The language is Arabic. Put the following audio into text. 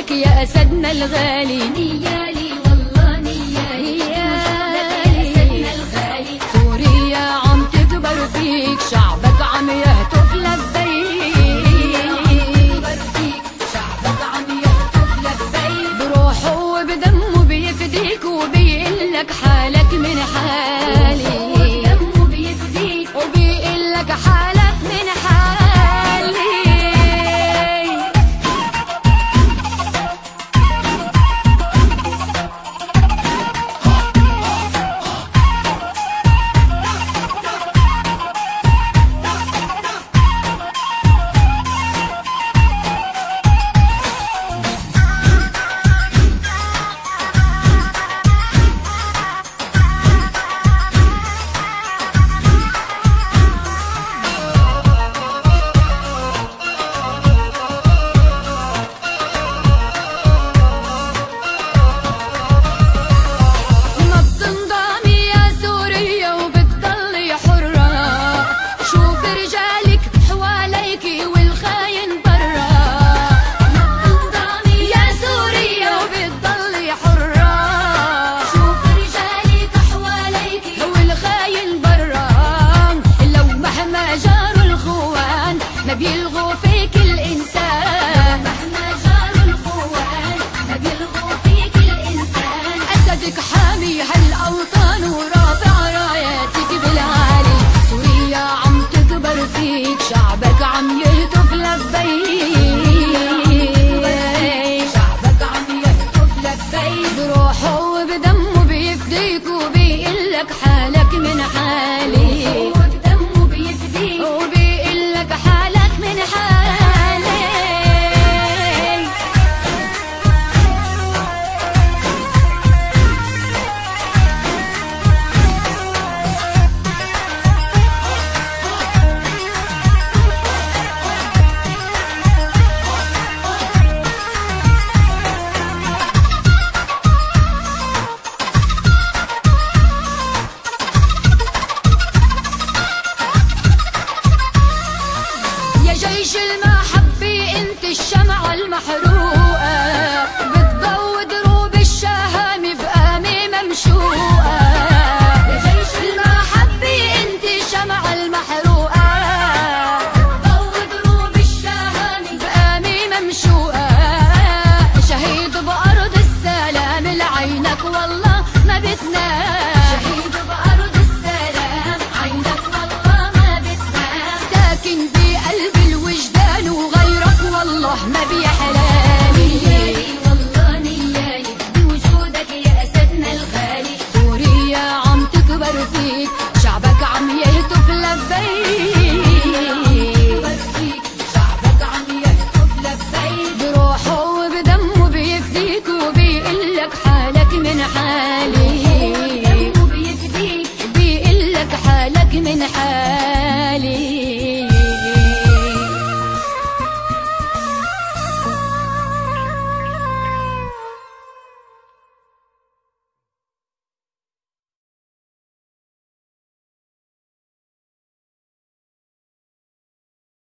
لك يا أسدنا الغالي، نيالي والله نيالي يا الغالي. سوريا عم تكبر فيك، شعبك عم يهتف لبيك، شعبك عم يهتف لبيك. بروحه وبدمه بيفديك وبيقلك حالك من حالي، بدمه بيفديك وبيقلك حالك من حالي. بيلغوا فيك الإنسان مهما جاروا الخوان، ما بيلغوا فيك الإنسان. أسدك حامي هالأوطان ورافع راياتك بالعالي. سوريا عم تكبر فيك، شعبك عم يهتف لبيك، شعبك عم يهتف لبيك. بروحه وبدمه بيفديك وبيقلك حالك من حالي، وبدمه بيفديك وبيقلك حالك من حالي. جيش المحبة انت الشمعة المحروقة، بتضوي دروب الشهام بقامة ممشوقة. يا جيش المحبة انت الشمعة المحروقة، بتضوي دروب الشهام بقامة ممشوقة. شهيد بأرض السلام لعينك والله ما بتنام.